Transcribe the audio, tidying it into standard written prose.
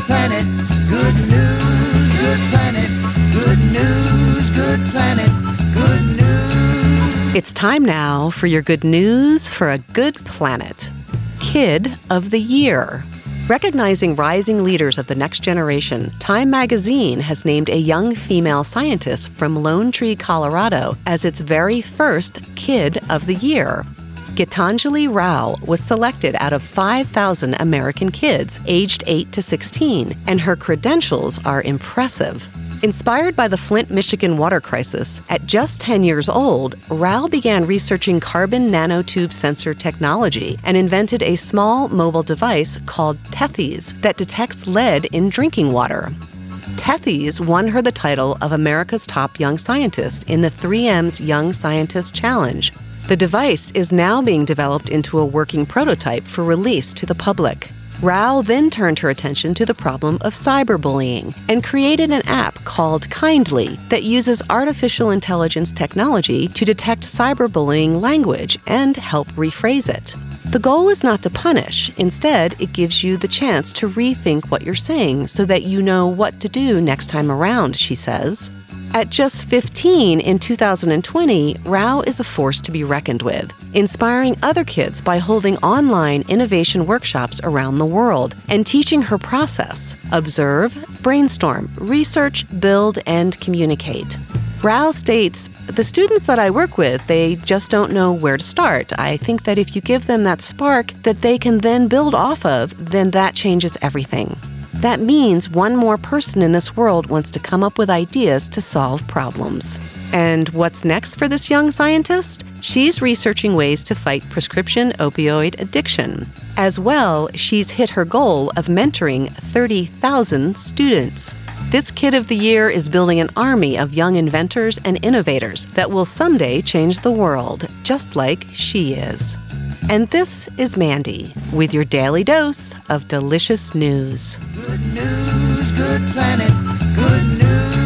planet. Good news, good planet. Good news, good planet. Good news. It's time now for your good news for a good planet. Kid of the Year. Recognizing rising leaders of the next generation, Time magazine has named a young female scientist from Lone Tree, Colorado as its very first Kid of the Year. Gitanjali Rao was selected out of 5,000 American kids aged 8 to 16, and her credentials are impressive. Inspired by the Flint, Michigan water crisis, at just 10 years old, Rao began researching carbon nanotube sensor technology and invented a small mobile device called Tethys that detects lead in drinking water. Tethys won her the title of America's Top Young Scientist in the 3M's Young Scientist Challenge. The device is now being developed into a working prototype for release to the public. Rao then turned her attention to the problem of cyberbullying and created an app called Kindly that uses artificial intelligence technology to detect cyberbullying language and help rephrase it. The goal is not to punish. Instead, it gives you the chance to rethink what you're saying so that you know what to do next time around, she says. At just 15 in 2020, Rao is a force to be reckoned with, inspiring other kids by holding online innovation workshops around the world and teaching her process: observe, brainstorm, research, build, and communicate. Rao states, "The students that I work with, they just don't know where to start. I think that if you give them that spark that they can then build off of, then that changes everything. That means one more person in this world wants to come up with ideas to solve problems." And what's next for this young scientist? She's researching ways to fight prescription opioid addiction. As well, she's hit her goal of mentoring 30,000 students. This Kid of the Year is building an army of young inventors and innovators that will someday change the world, just like she is. And this is Mandy with your daily dose of delicious news. Good news, good planet. Good news.